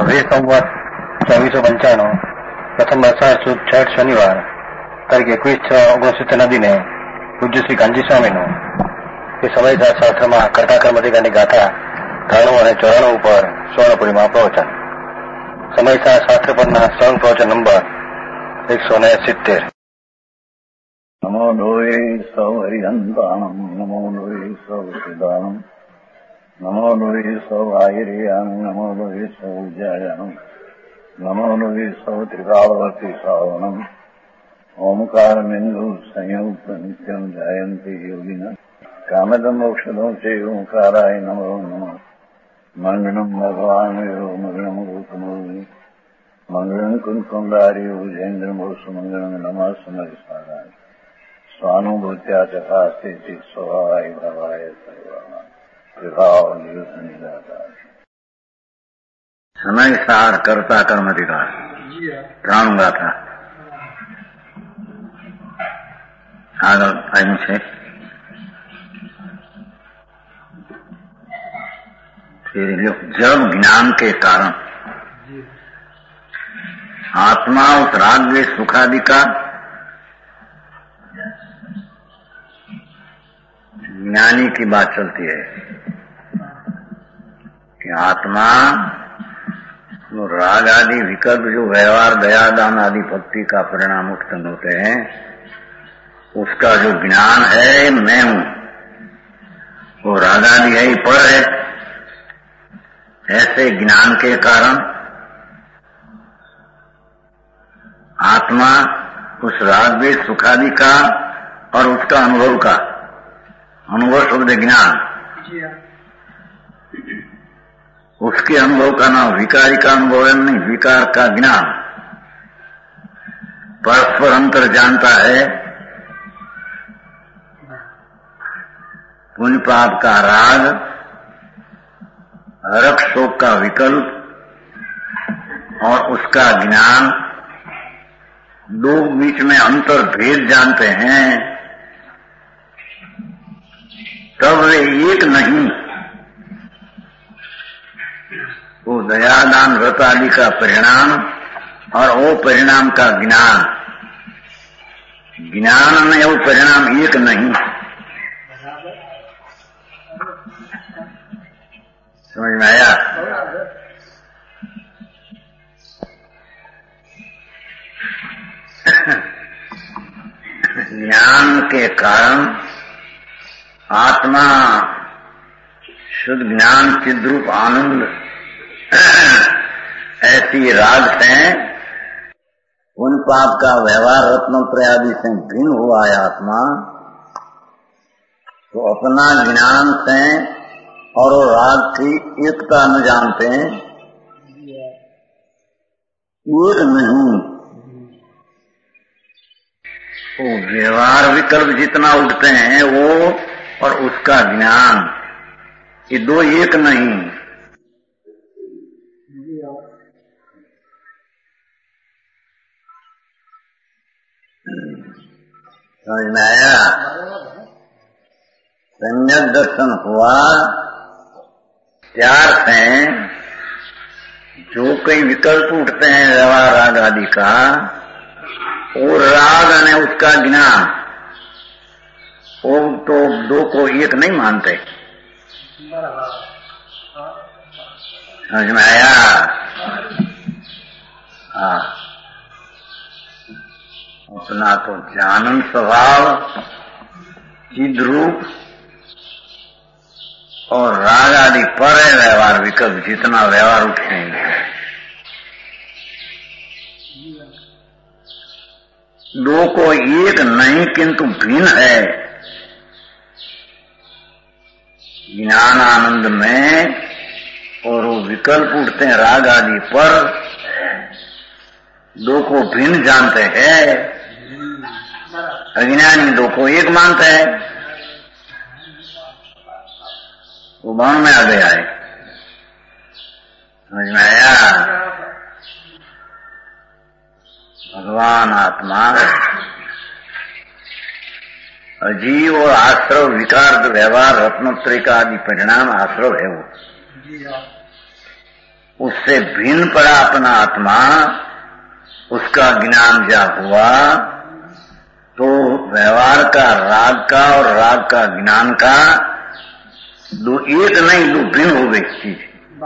वे संवत 2495 પ્રથમ અષાઢ સુદ છઠ શનિવાર તારીખ 21/6/1970 પૂજ્ય શ્રી ગાંધી સ્વામીનું એ સમય શાસ્ત્રમાં કર્તાકર્મ અધિકારની ગાથા 93 અને 94 ઉપર સ્વર્ણપુરીમાં પ્રવચન. સમય શાસ્ત્ર પરના સ્વર્ણ પ્રવચન નંબર 170. નમો લોહે સૌ હરિહંતાણમ, નમો લોહે સૌ સિદ્ધાણમ, નમો લોહે સૌ આયર્યાણમ, નમો લોહે સૌ ઉજ્જાયાણમ, નમો લોહે સૌ ત્રિકાવર્તી શ્રાવણમ. ઓમકાર બિંદુ સંયુક્ત નિત્યમ જાયંતિ યોગિના કામદમ મોક્ષદો છે ઓંકારાય નમો નમઃ. મંગળમ ભગવાન મંગળમ ગૌતમોની મંગળમ કુંકુંડારી ઉજેન્દ્રમો સુમંગળમ નમઃ સમરિસારાય સ્વાનુભૂત્યા ચકાસ્તે સ્વભાવાય ભવાય સર્વાના વિભાવ નિદાતા. સમય સાર કરતા કર્મ અધિકાર 93 ગાથા આગળ આવ્યું છે. जब ज्ञान के कारण आत्मा उस राग द्वेष सुखादि का ज्ञानी की बात चलती है कि आत्मा वो राग आदि विकल्प जो व्यवहार दया दान आदि भक्ति का परिणाम उत्पन्न होते हैं उसका जो ज्ञान है मैं हूं, वो राग आदि है ही पर है. ऐसे ज्ञान के कारण आत्मा उस राग द्वेष सुखादि का और उसका अनुभव का, अनुभव शब्द ज्ञान, उसके अनुभव का नाम विकारी का अनुभव है नहीं, विकार का ज्ञान परस्पर अंतर जानता है. पुण्य पाप का राग, रख शोक का विकल्प और उसका ज्ञान, दो बीच में अंतर भेद जानते हैं, तब वे एक नहीं. वो दयादान व्रत आदि का परिणाम और वो परिणाम का ज्ञान, ज्ञान में वो परिणाम एक नहीं. समझ में आया? ज्ञान के कारण आत्मा शुद्ध ज्ञान चिद्रूप आनंद ऐसी राग से उन पाप का व्यवहार रत्नोत्रय आदि से भिन्न हुआ है आत्मा, तो अपना ज्ञान से और वो राग की एकता न जानते हैं, एक नहीं. वो व्यवहार विकल्प जितना उठते हैं वो और उसका ज्ञान, ये दो एक नहीं. समझ में आया? सम्यक दर्शन हुआ त्यार से जो कई विकल्प उठते हैं व्यवहार राग आदि का, वो राग ने उसका ज्ञान, वो तो दो को एक नहीं मानते. समझ में आया? हाँ, अपना तो जानन स्वभाव चिद्रूप और राग आदि पर है व्यवहार विकल्प जितना व्यवहार उठेंगे. दो को एक नहीं किंतु भिन्न है. ज्ञान आनंद में और वो विकल्प उठते हैं राग आदि पर, दो को भिन्न जानते हैं. अज्ञानी दो को एक मानते हैं. वो बाण में आ गया है. समझ में आया? भगवान आत्मा अजीव और आश्रव विकार व्यवहार रत्नोत्रय का आदि परिणाम आश्रव है. वो उससे भिन्न पड़ा अपना आत्मा, उसका ज्ञान जब हुआ तो व्यवहार का राग का और राग का ज्ञान का दो एक नहीं, दो भिन्न हो गई चीज।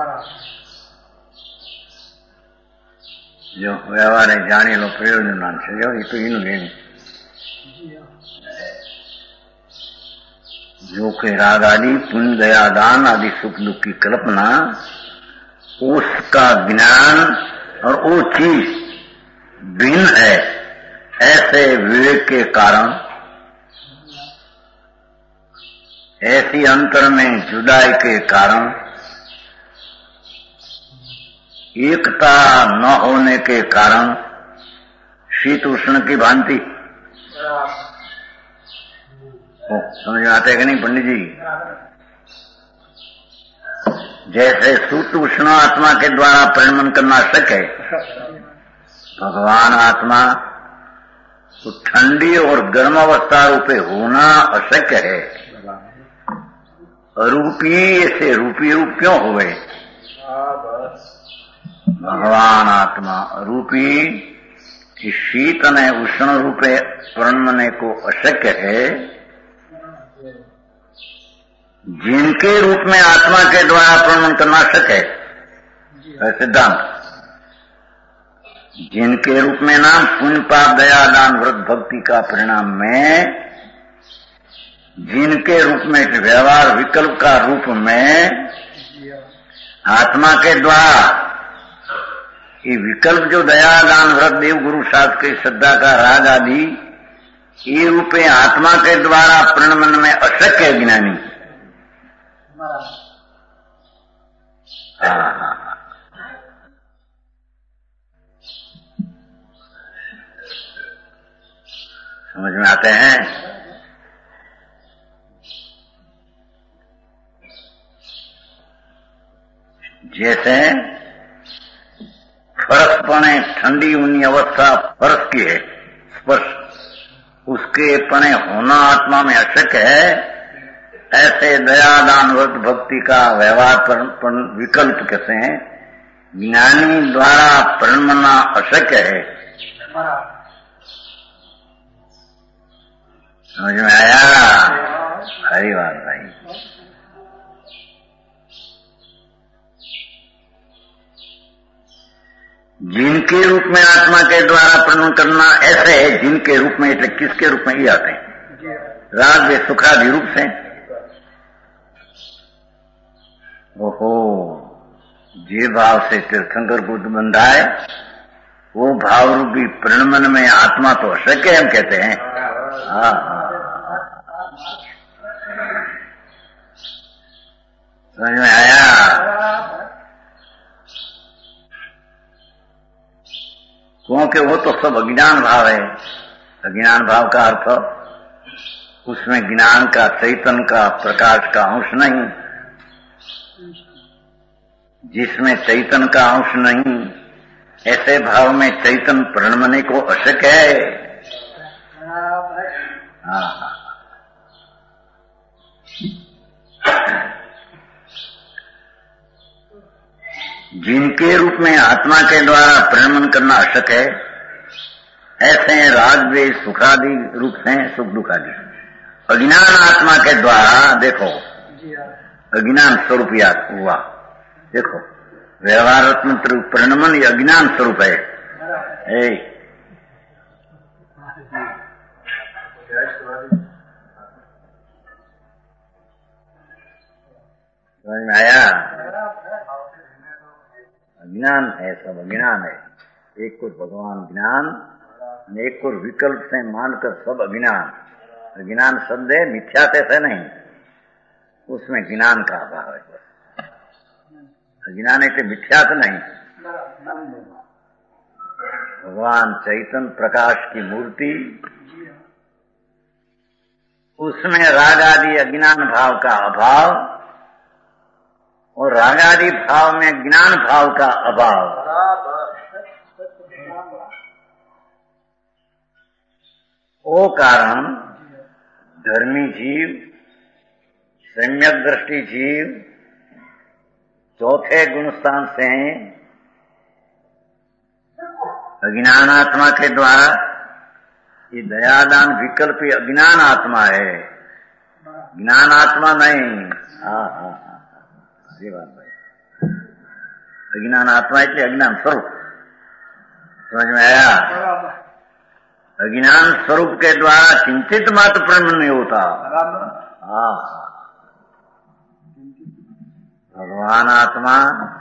जो व्यवहार है जाने लो प्रयोजन नाम से जो ये तो इन लेंगे जो के राग आदि पुण्य दया दान आदि सुख दुख की कल्पना, उसका ज्ञान और वो चीज भिन्न है, ऐसे विवेक के कारण, ऐसी अंतर में जुदाई के कारण, एकता न होने के कारण शीत उष्ण की भांति। समझ में आते हैं कि नहीं पंडित जी? जैसे सूत उष्ण आत्मा के द्वारा परिणमन करना शक्य है, भगवान आत्मा तो ठंडी और गर्म अवस्था रूपे होना अशक्य है। रूपी ऐसे रूपी रूप क्यों हुए? भगवान आत्मा रूपी इस शीत ने उष्ण रूपे परिणमने को अशक्य है, जिनके रूप में आत्मा के द्वारा परिणमन करना शक्य है। सिद्धांत जिनके रूप में नाम पुण्य पाप दया दान व्रत भक्ति का परिणाम में, जिनके रूप में व्यवहार विकल्प का रूप में आत्मा के द्वारा ये विकल्प जो दया दान व्रत देव गुरु शास्त्र की श्रद्धा का राग आदि ये रूपे आत्मा के द्वारा परिणमन में अशक्य है ज्ञानी। समझ में आते हैं? जैसे फरसपने ठंडी ऊनी अवस्था फरस की है, स्पर्श उसके पने होना आत्मा में अशक्य है, ऐसे दया दान व्रत भक्ति का व्यवहार पर विकल्प कैसे हैं ज्ञानी द्वारा परिणमना अशक्य है। समझ में आया? हरी बात भाई। जिनके रूप में आत्मा के द्वारा परिणमन करना ऐसे है, जिनके रूप में એટલે किसके रूप में ही आते हैं? राग वे सुखादि रूप से। ओहो, जे भाव से तीर्थंकर बुद्ध बंधाए वो भाव रूपी परिणमन में आत्मा तो अशक्य हम कहते हैं। समझ में आया? क्योंकि वो तो सब अज्ञान भाव है। अज्ञान भाव का अर्थ उसमें ज्ञान का चैतन्य का प्रकाश का अंश नहीं, जिसमें चैतन्य का अंश नहीं, ऐसे भाव में चैतन्य परिणमने को अशक्य है। जिनके रूप में आत्मा के द्वारा परिणमन करना अशक्य है, ऐसे राग द्वेष सुखादि रूप हैं, सुख दुखादि। अज्ञान आत्मा के द्वारा देखो अज्ञान स्वरूप याद हुआ। देखो व्यवहारात्मक परिणमन ये अज्ञान स्वरूप है। समझ में आया? अज्ञान है, सब अज्ञान है। एक को भगवान ज्ञान, एक को विकल्प से मानकर सब अज्ञान। अज्ञान शब्द है, मिथ्याते से नहीं, उसमें ज्ञान का अभाव है। अज्ञान है मिथ्यात नहीं। भगवान चैतन्य प्रकाश की मूर्ति, उसमें राग आदि अज्ञान भाव का अभाव और रागादि भाव में ज्ञान भाव का अभाव। वो कारण धर्मी जीव, सम्यक दृष्टि जीव चौथे गुण स्थान से अज्ञान आत्मा के द्वारा, ये दयादान विकल्प अज्ञान आत्मा है, ज्ञान आत्मा नहीं। हाँ हाँ हाँ, ये बात भाई, अज्ञान आत्मा इसलिए अज्ञान स्वरूप, समझ में आया? अज्ञान स्वरूप के द्वारा किंचित मात्र प्रणमन नहीं होता। हाँ, भगवान आत्मा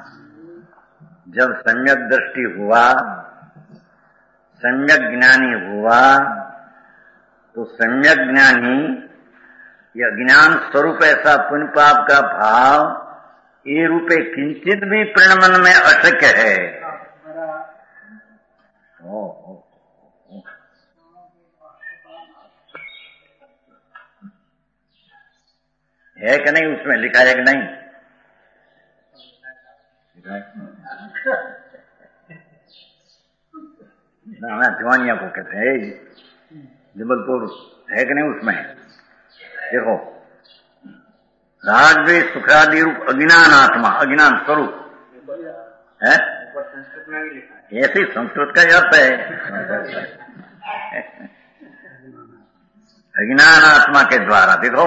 जब सम्यक दृष्टि हुआ, सम्यक ज्ञानी हुआ, तो सम्यक ज्ञानी या ज्ञान स्वरूप ऐसा पुण्य पाप का भाव ये रूपे किंचित भी प्रणमन में अशक्य है। है कि नहीं? उसमें लिखा है कि नहीं? ना जवानिया को कहते हैं जबलपुर, है कि नहीं? उसमें देखो, राग द्वेष सुखादि रूप अज्ञान आत्मा, अज्ञान स्वरूप है, ऐसे संस्कृत का अर्थ है। अज्ञान आत्मा के द्वारा देखो,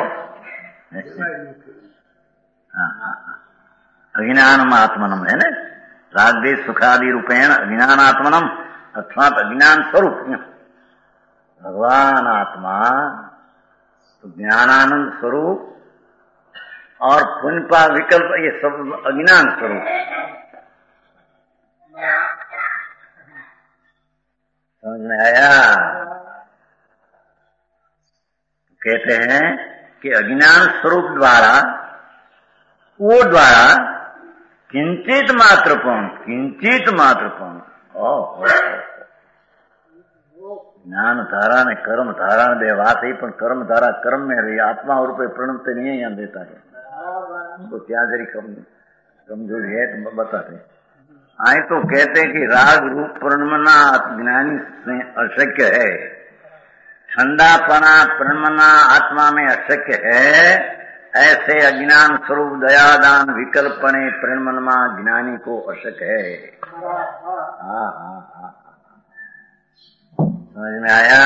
अज्ञानम आत्मनम है ना, राग द्वेष सुखादि रूपेण अज्ञान आत्मनम अर्थात अज्ञान स्वरूप भगवान आत्मा तो ज्ञानानंद स्वरूप और पुण्यपा विकल्प ये सब अज्ञान स्वरूप। समझ में आया? कहते हैं कि अज्ञान स्वरूप द्वारा, वो द्वारा किंचित मात्रपूर्ण, किंचित मात्रपूर्ण ज्ञान धारा ने कर्म धारा ने बात है, पर कर्म धारा कर्म में रही, आत्मा और रूपये प्रणमते नहीं है, यहाँ देता है तो क्या जरी कमजोरी है तो बताते। आए तो कहते हैं कि राग रूप प्रणमना ज्ञानी में अशक्य है, ठंडापना प्रणमना आत्मा में अशक्य है, ऐसे अज्ञान स्वरूप दयादान विकल्पने प्रणमनमा ज्ञानी को अशक्य है। हाँ हाँ हाँ, समझ में आया?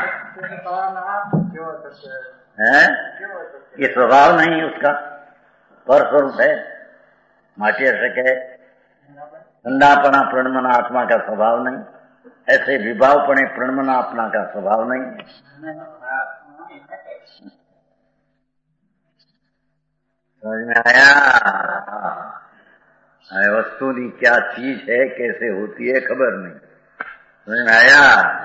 है ये स्वभाव नहीं उसका, पर स्वरूप है, माटी अशक्य है। ठंडापना प्रणमना आत्मा का स्वभाव नहीं, ऐसे विभावपणे प्रणमना आत्मा का स्वभाव नहीं। समझ में आया? वस्तु की क्या चीज है, कैसे होती है, खबर नहीं। समझ में आया?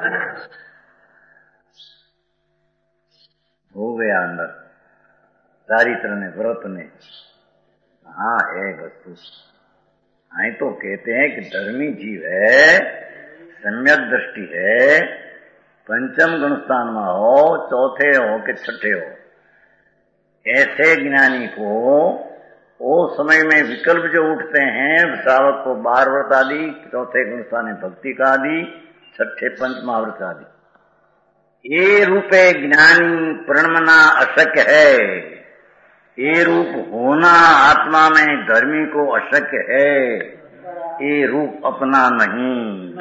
हो गया अंदर चारित्र ने, व्रत ने, हाँ है वस्तु। आई तो कहते हैं कि धर्मी जीव है, सम्यक दृष्टि है, पंचम गुण स्थान में हो, चौथे हो कि छठे हो, ऐसे ज्ञानी को वो समय में विकल्प जो उठते हैं, श्रावक को 12 व्रत आदि, चौथे गुण स्थान है भक्ति का आदि, छठे पंचमहाव्रत आदि, ये रूपे ज्ञानी प्रणमना अशक्य है। ये रूप होना आत्मा में धर्मी को अशक्य है, ये रूप अपना नहीं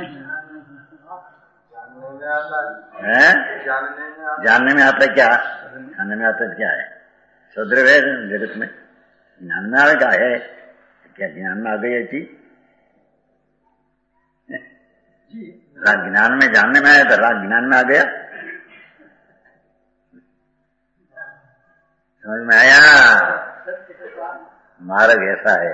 है। जानने में आता क्या? जानने में आता क्या है? सदृव है जगत में, ज्ञान में आ गया है क्या? ज्ञान में आ गई है चीज, राग ज्ञान में जानने में आया था, राग ज्ञान में आ गया। समझ में आया? मार्ग ऐसा है,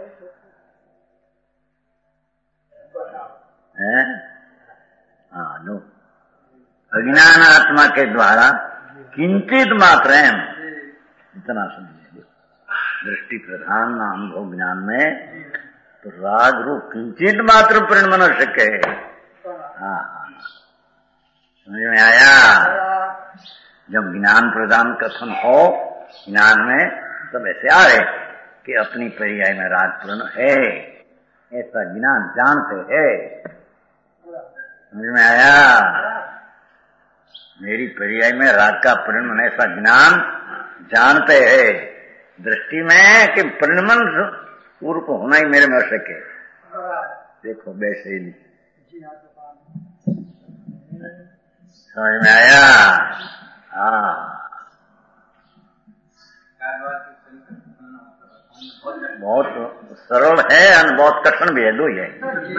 हाँ नो, अज्ञान आत्मा के द्वारा किंचित मात्र इतना समझिए, दृष्टि प्रधान अनुभव ज्ञान में तो राग रूप किंचित मात्र प्रणमन शक्य है। हाँ हाँ, समझ में आया? जब ज्ञान प्रदान कथन हो, ज्ञान में सब ऐसे आ रहे कि अपनी पर्याय में राग पूर्ण है, ऐसा ज्ञान जानते है। समझ में आया? मेरी पर्याय में राग का प्रणमन ऐसा ज्ञान जानते हैं। दृष्टि में कि प्रणमन वो रूप होना ही मेरे में अशक है। देखो वैसे ही समझ में आया? हाँ, बहुत सरल है और बहुत कठिन भी है, दो ही है।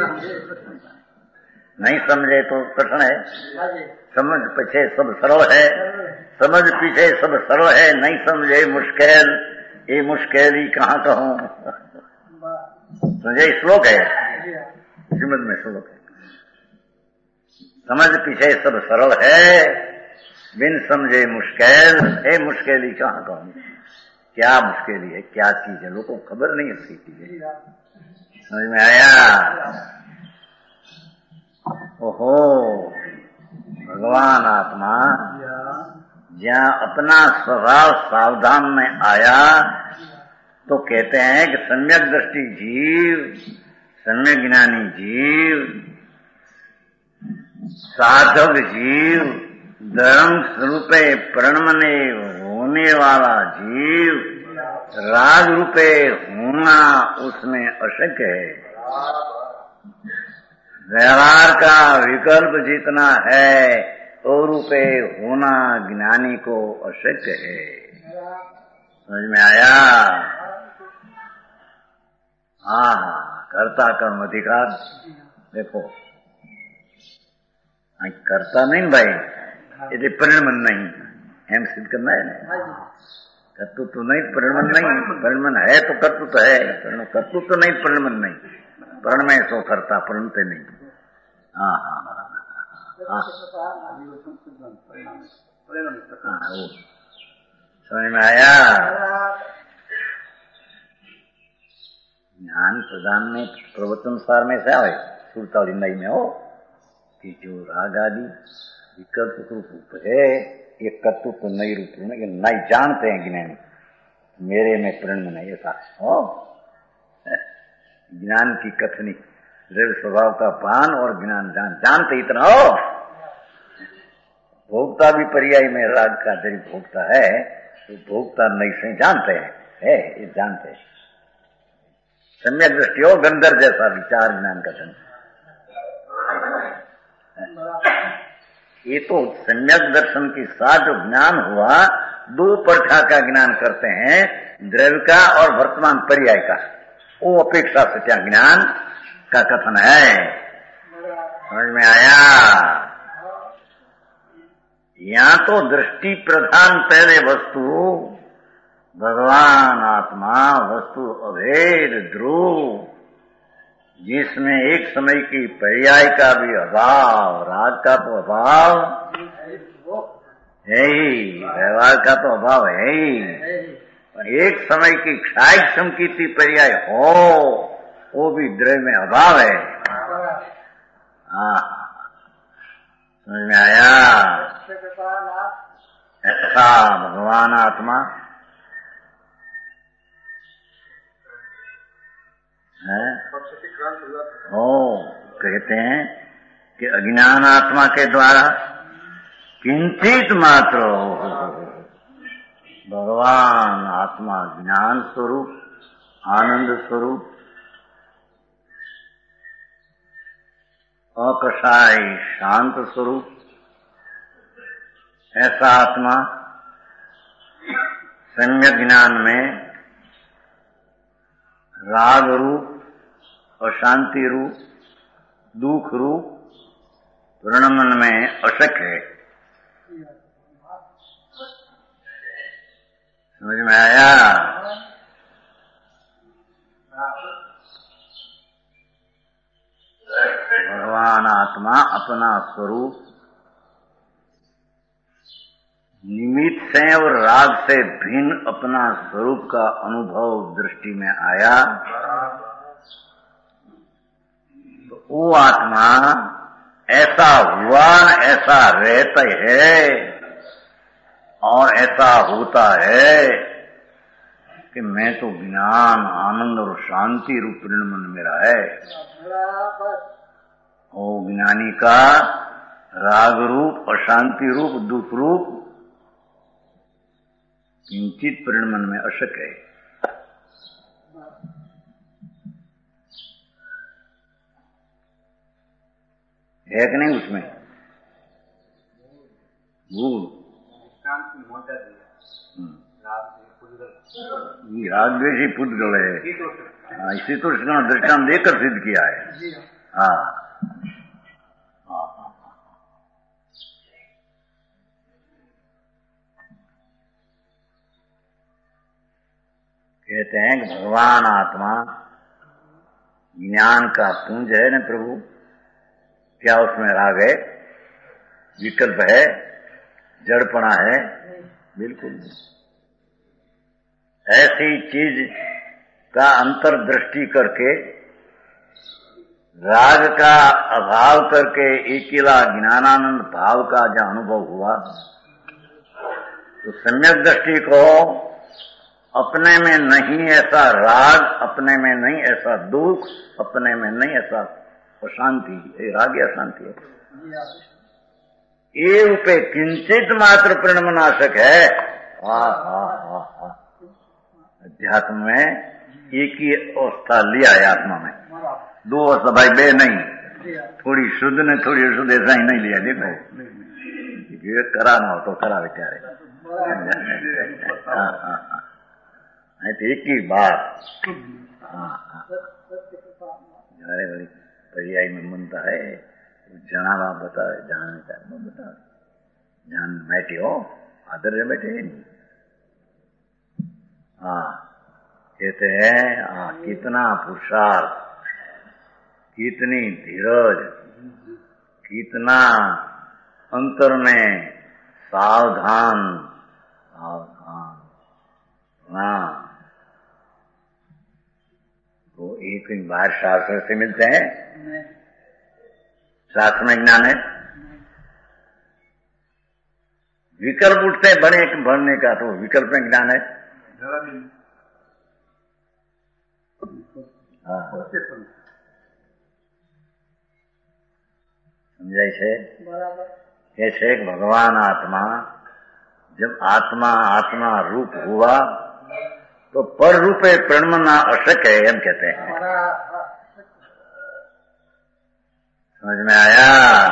नहीं समझे तो कठिन है, समझ पीछे सब सरल है, समझ पीछे सब सरल है, नहीं समझे मुश्किल, ये मुश्किल ही कहाँ कहूँ। समझे? श्लोक है, श्रीमद में श्लोक है, समझ पीछे सब सरल है, बिन समझे मुश्किल, ये मुश्किल ही कहाँ कहूँ। क्या मुश्किल है, क्या चीज है, लोगों को खबर नहीं है उसकी चीज। समझ में आया? ओहो, भगवान आत्मा जहाँ अपना स्वभाव सावधान में आया तो कहते हैं कि सम्यक दृष्टि जीव, सम्यक ज्ञानी जीव, साधक जीव, धर्म स्वरूपे प्रणमने होने वाला जीव, राग रूपे होना उसमें अशक्य है। व्यवहार का विकल्प जितना है वो रूपे होना ज्ञानी को अशक्य है। समझ में आया? हाँ, कर्ता कर्म अधिकार। देखो करता नहीं भाई, यदि परिणमन नहीं, एम सिद्ध करना है ना। कर्तृत्व तो नहीं, परिणमन नहीं, परिणमन है तो कर्तृत्व है, कर्तृत्व तो नहीं, परिणमन नहीं, प्रणमय सो करता प्रणते नहीं। हाँ हाँ हाँ, वो समझ में आया? ज्ञान प्रदान में प्रवचन सार में से आए सुरताली नई में हो कि जो राग आदि विकल्प रूप है, ये कर्तृत्व तो नई रूप में नहीं जानते हैं ज्ञानी, मेरे में प्रणमन है ऐसा हो। ज्ञान की कथनी द्रव्य स्वभाव का पान और ज्ञान जानते इतना हो। भोक्ता भी पर्याय में राग का यदि भोक्ता है तो भोक्ता नहीं से जानते हैं, है ये जानते हैं। सम्यक दृष्टि हो, गंधर्व जैसा विचार ज्ञान कथन। ये तो सम्यक दर्शन के साथ जो ज्ञान हुआ, दो प्रकार का ज्ञान करते हैं, द्रव्य का और वर्तमान पर्याय का, वो अपेक्षा से क्या ज्ञान का कथन है। समझ में आया? यहाँ तो दृष्टि प्रधान पहले वस्तु भगवान आत्मा, वस्तु अभेद ध्रुव, जिसमें एक समय की पर्याय का भी अभाव, राग का तो अभाव है ही, व्यवहार का तो अभाव है ही, एक समय की क्षायक्षम की पर्याय हो, वो भी द्रव्य में अभाव है। हाँ, समझ में आया? ऐसा भगवान आत्मा है। कहते हैं कि अज्ञान आत्मा के द्वारा किंचित मात्र भगवान आत्मा ज्ञान स्वरूप, आनंद स्वरूप, अकषाय शांत स्वरूप, ऐसा आत्मा सम्यक ज्ञान में राग रूप, अशांति रूप, दुख रूप, प्रणमन में अशक है। समझ में आया? भगवान आत्मा अपना स्वरूप निमित्त से और राग से भिन्न अपना स्वरूप का अनुभव दृष्टि में आया, तो वो आत्मा ऐसा हुआ, ऐसा रहता है और ऐसा होता है कि मैं तो ज्ञान, आनंद और शांति रूप प्रणमन मेरा है। वो ज्ञानी का राग रूप, अशांति रूप, दुख रूप किंचित प्रणमन में अशक है। है कि नहीं उसमें भूल राग द्वेषी पुद्गल है। इसी तो इसका दृष्टांत देकर सिद्ध किया है। हाँ कहते हैं कि भगवान आत्मा ज्ञान का पुंज है न प्रभु। क्या उसमें राग है, विकल्प है, जड़पना है? बिल्कुल नहीं। ऐसी चीज का अंतर्दृष्टि करके राग का अभाव करके अकेला ज्ञानानंद भाव का जो अनुभव हुआ, तो सम्यक दृष्टि को अपने में नहीं ऐसा राग, अपने में नहीं ऐसा दुख, अपने में नहीं ऐसा अशांति, ये राग या शांति है। ये उपे किंचित मात्र प्रणमनाशक है। अध्यात्म में एक ही अवस्था लिया है, आत्मा में दो अवस्था भाई, बे नहीं, थोड़ी शुद्ध ने थोड़ी अशुद्ध, ऐसा ही नहीं लिया। देखो कराना हो तो करा बेचारे, नहीं तो एक ही बात। अरे बड़ी पर्याय में मनता है, जनावा बता जान बता जान बैठे हो, आदर से बैठे नहीं। कहते हैं कितना पुरुषार्थ, कितनी धीरज, कितना अंतर में सावधान सावधान। वो एक बार शास्त्र से मिलते हैं, शास्त्र में ज्ञान है, विकल्प उठते हैं बढ़ने का, तो विकल्प में ज्ञान है। समझाई से ऐसे भगवान आत्मा जब आत्मा रूप हुआ तो पर रूपे प्रणमना अशक है, हम कहते हैं। समझ में आया?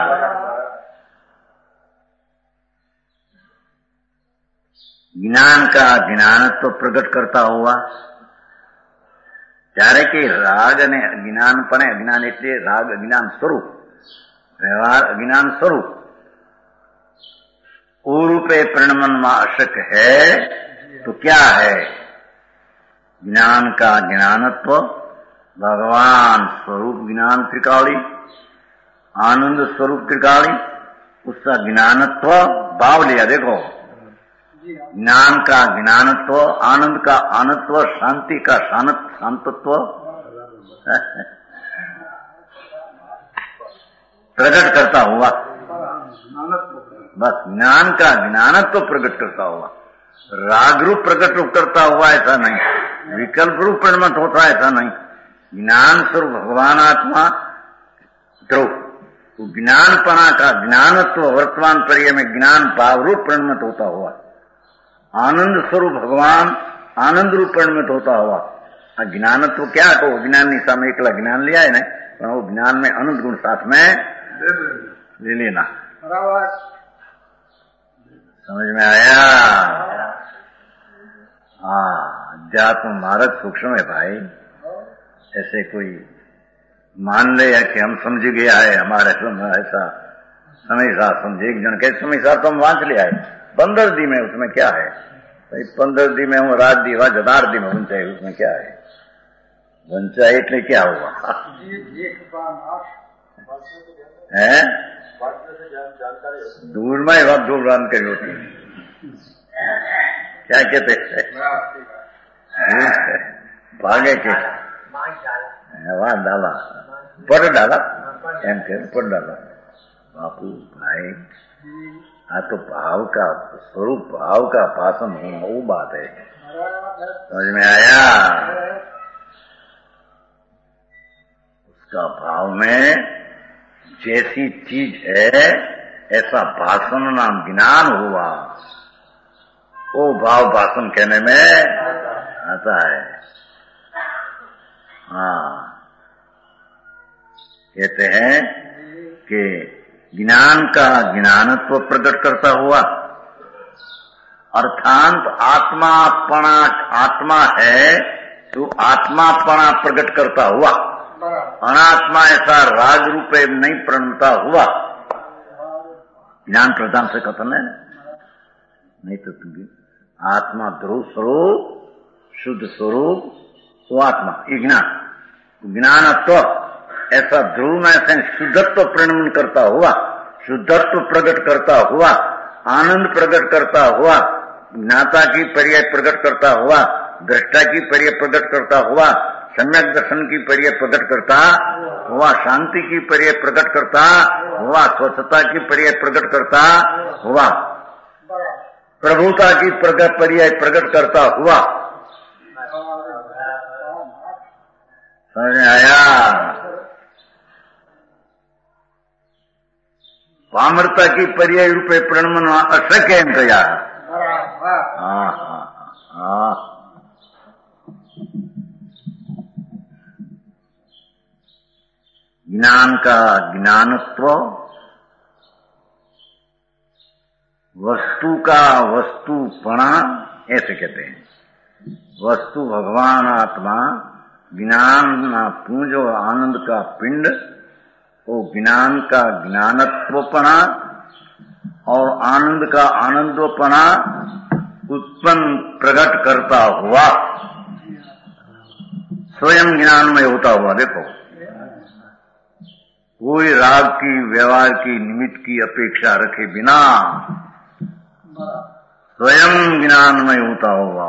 ज्ञान का ज्ञानत्व प्रकट करता हुआ, ત્યારે કે રાગ અને અજ્ઞાન પણ અજ્ઞાન એટલે રાગ અજ્ઞાન સ્વરૂપ, વ્યવહાર અજ્ઞાન સ્વરૂપ, वो रूपे प्रणमन में अशक है। तो क्या है? ज्ञान का ज्ञानत्व, भगवान स्वरूप ज्ञान त्रिकाली, आनंद स्वरूप त्रिकाली, उसका ज्ञानत्व भाव लिया। देखो, ज्ञान का ज्ञानत्व, आनंद का आनंदत्व, शांति का शांतत्व प्रकट करता हुआ, बस ज्ञान का ज्ञानत्व प्रकट करता हुआ, राग रूप प्रकट रूप करता हुआ ऐसा नहीं, विकल्प रूप परिणत होता ऐसा नहीं। ज्ञान स्वरूप भगवान आत्मा ध्रुव, तो ज्ञानपना का ज्ञानत्व वर्तमान पर्याय में ज्ञान भाव रूप परिणत होता हुआ, आनंद स्वरूप भगवान आनंद रूप परिणत होता हुआ। ज्ञानत्व क्या तो ज्ञान नहीं, सामने एकला ज्ञान लिया है ना, वो ज्ञान में अनंत गुण साथ में ले लेना। समझ में आया? अध्यात्म मार्ग सूक्ष्म है भाई। ऐसे कोई मान ले कि हम समझ गया है, हमारे ऐसा समय साथ समझे, एक जन कैसे समय साथ तो हम वांच लिया है 15 दी में, उसमें क्या है भाई? 15 दी में हूँ, रात दी वा 1000 दी में वंचाई, उसमें क्या है? वंचाई એટલે क्या हुआ है? दूर में ही वक्त दूर जानकारी होती है। क्या कहते भागे के वहां डाला, पड़ डाला, एम के पड़ डाला। बापू भाई, तो भाव का स्वरूप, भाव का पासन होना वो बात है। समझ में आया? उसका भाव में जैसी चीज है ऐसा भाषण नाम ज्ञान हुआ, वो भाव भाषण कहने में आता है। कहते हैं कि ज्ञान का ज्ञानत्व प्रकट करता हुआ, अर्थात आत्मा है तो आत्मापना प्रकट करता हुआ, अनात्मा ऐसा राग रूप नहीं प्रणता हुआ। ज्ञान प्रधान से कथन है, नहीं तो तुम्हें आत्मा ध्रुव स्वरूप, शुद्ध स्वरूप, वो आत्मा ज्ञानत्व ऐसा ध्रुव में से शुद्धत्व प्रणमन करता हुआ, शुद्धत्व प्रकट करता हुआ, आनंद प्रकट करता हुआ, ज्ञाता की पर्याय प्रकट करता हुआ, दृष्टा की पर्याय प्रकट करता हुआ, सम्यक दर्शन की पर्याय प्रकट करता हुआ, शांति की पर्याय प्रकट करता हुआ, स्वच्छता की पर्याय प्रकट करता हुआ, प्रभुता की पर्याय प्रकट करता हुआ। समझ में आया? पामरता की पर्याय रूपे प्रणमन अशक्य एम कया। ज्ञान का ज्ञानत्व, वस्तु का वस्तुपणा ऐसे कहते हैं। वस्तु भगवान आत्मा, ज्ञान पूंज और आनंद का पिंड, वो ज्ञान का ज्ञानत्वपणा और आनंद का आनंदपना उत्पन्न प्रकट करता हुआ, स्वयं ज्ञानमय होता हुआ। देखो, कोई राग की, व्यवहार की, निमित्त की अपेक्षा रखे बिना स्वयं ज्ञानमय होता हुआ,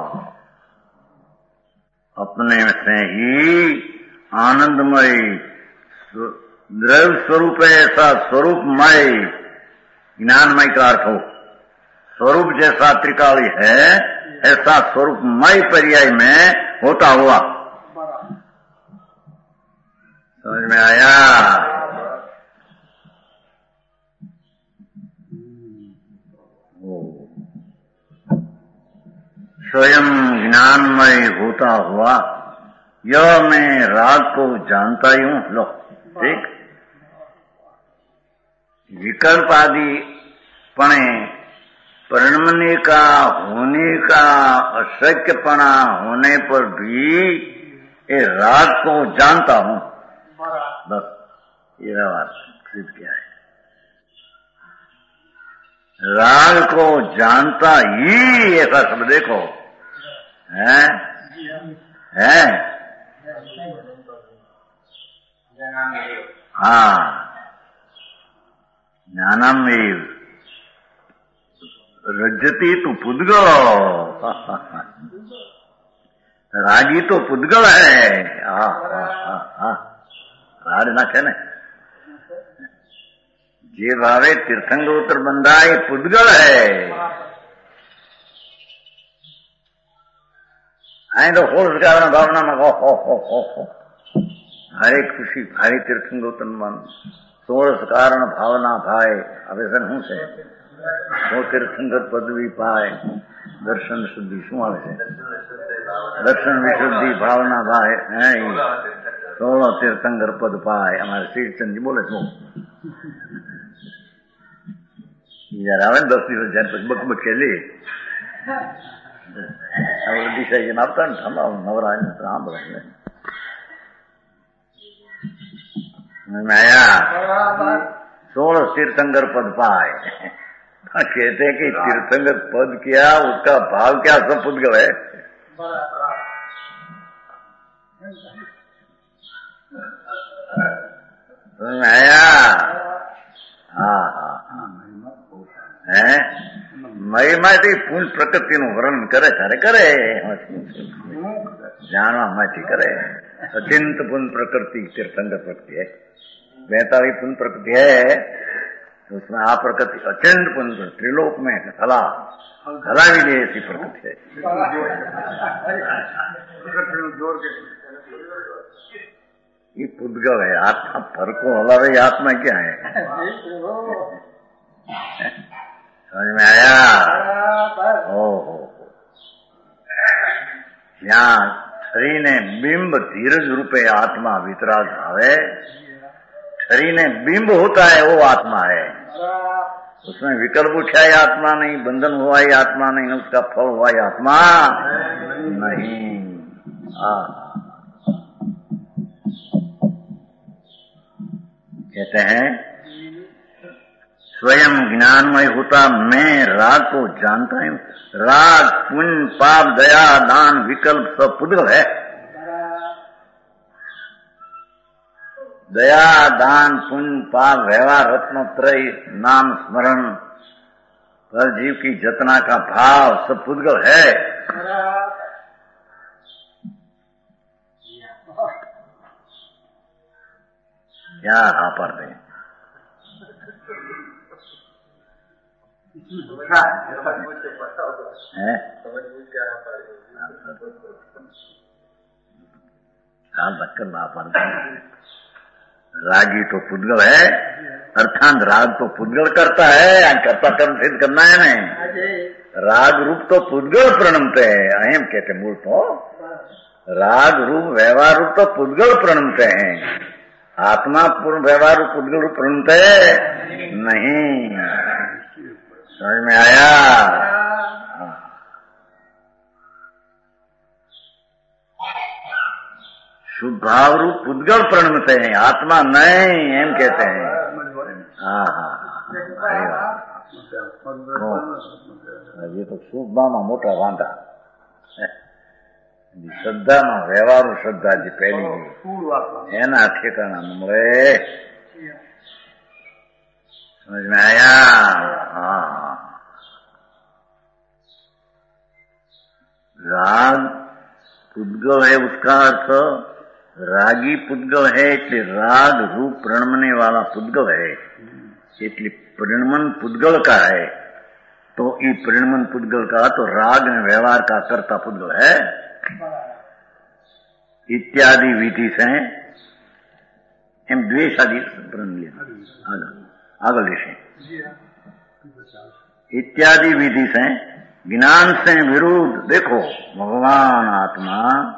अपने से ही आनंदमय द्रव्य स्वरूप ऐसा स्वरूपमय, ज्ञानमय का अर्थ हो, स्वरूप जैसा त्रिकाली है ऐसा स्वरूपमय पर्याय में होता हुआ। समझ में आया? स्वयं ज्ञानमय होता हुआ, यह मैं राग को जानता ही हूं। लो, ठीक, विकल्प आदि पणे परिणमने का, होने का अशक्यपना होने पर भी ये राग को जानता हूं। बस ये बात सिद्ध क्या है, राग को जानता ही ऐसा सब। देखो है हाँ, ज्ञानमेव रज्जति तो पुद्गल, रागी तो पुद्गल है। राग नाखे ने जे भावे तीर्थंगोत्तर बंदा ये पुद्गल है। आए तो होश कारण भावना में हो हरे खुशी भारी तीर्थंगोत्तर मन सोरस कारण भावना भाई आवेदन हूं से वो तीर्थंगत पदवी पाए, दर्शन शुद्धि शू आवे है, दर्शन विशुद्धि भावना भाई है, 16 तीर्थंकर पद पाए। हमारे श्रीचंद जी बोले तो जरा 10 દિવસ જાય પછી બકબક ખેલી દિશા જઈને આપતા ને ઠંડા નવરાજ ને સાંભળે आया 16 तीर्थंकर पद पाए। कहते हैं कि तीर्थंकर पद क्या, उसका भाव क्या, सब पुद्गल है। आया है મહિમાથી પૂર્ણ પ્રકૃતિનું વર્ણન કરે ત્યારે કરે, જાણવામાંથી કરે। अचिंत पुण्य प्रकृति तीर्थंकर प्रकृति है, 42 पुण्य प्रकृति है, तो उसमें आ प्रकृति अचिंत पुण्य त्रिलोक में कला भी नहीं ऐसी प्रकृति है। ये पुद्गल है, आत्मा फर्क को हलावे, आत्मा क्या है। समझ में आया? ओहो, यहाँ शरीर ने बिंब धीरज रूपे आत्मा वितराग भावे, शरीर ने बिंब होता है वो आत्मा है, उसमें विकल्प उठा ही आत्मा नहीं, बंधन हुआ ही आत्मा नहीं, उसका फल हुआ ही आत्मा नहीं। कहते हैं स्वयं ज्ञानमय होता मैं राग को जानता हूं। राग पुण्य पाप दया दान विकल्प सब पुद्गल है। दया दान पुण्य पाप व्यवहार रत्नत्रय नाम स्मरण पर जीव की जतना का भाव सब पुद्गल है। क्या पर दे रागी तो पुद्गल है, अर्थात राग तो पुद्गल करता है, कर्ता कर्म सिद्ध करना है नहीं। राग रूप तो पुद्गल प्रणमते है, अहम कहते मूल तो राग रूप व्यवहार रूप तो पुद्गल प्रणमते हैं, आत्मा पूर्ण व्यवहार रूप पुद्गल रूप प्रणमते नहीं। समझ में आया? शुभ भाव रूप पुद्गल प्रणमते हैं, आत्मा नहीं एम कहते हैं। ये तो શુભમાં મોટા વાંધા શ્રદ્ધામાં વ્યવહારુ શ્રદ્ધા જે પહેલી એના ઠેકાણા ન મળે। समझ में आया? राग पुद्गल है, उसका अर्थ रागी पुद्गल है એટલે राग रूप प्रणमने वाला पुद्गल है, એટલે प्रणमन पुद्गल का है। तो ये प्रणमन पुद्गल का तो राग में व्यवहार का कर्ता पुद्गल है इत्यादि विधि से एम द्वेष आदि आगल इत्यादि विधि से ज्ञान से विरुद्ध। देखो भगवान आत्मा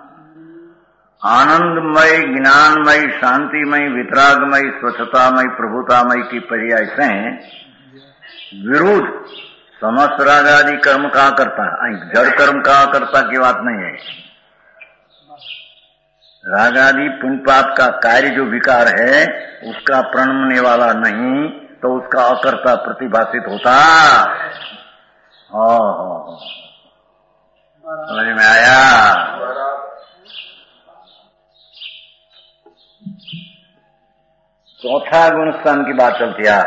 आनंदमय ज्ञानमय शांतिमय वितरागमय स्वच्छतामय प्रभुतामय की पर्याय से विरुद्ध समस्त राग आदि कर्म का करता है, जड़ कर्म का करता की बात नहीं है। राग आदि पुण्य पाप का कार्य जो विकार है उसका प्रणमने वाला नहीं, तो उसका अकर्ता प्रतिभाषित होता। समझ में आया? चौथा गुण स्थान की बात चलती है।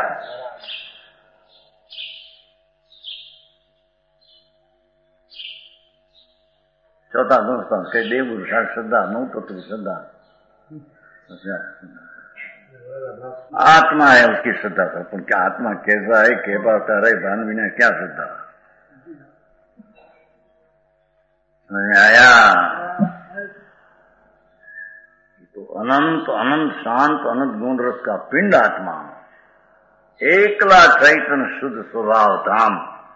चौथा गुण स्थान के देव पुरुषार्थ श्रद्धा नौ तत्व श्रद्धा आत्मा है, उसकी श्रद्धा था। पर क्या आत्मा कैसा है, के पाता रहे भान बिना क्या श्रद्धा? समझ में आया? तो अनंत अनंत शांत अनंत गुण रस का पिंड आत्मा, एकला चैतन्य शुद्ध स्वभाव धाम,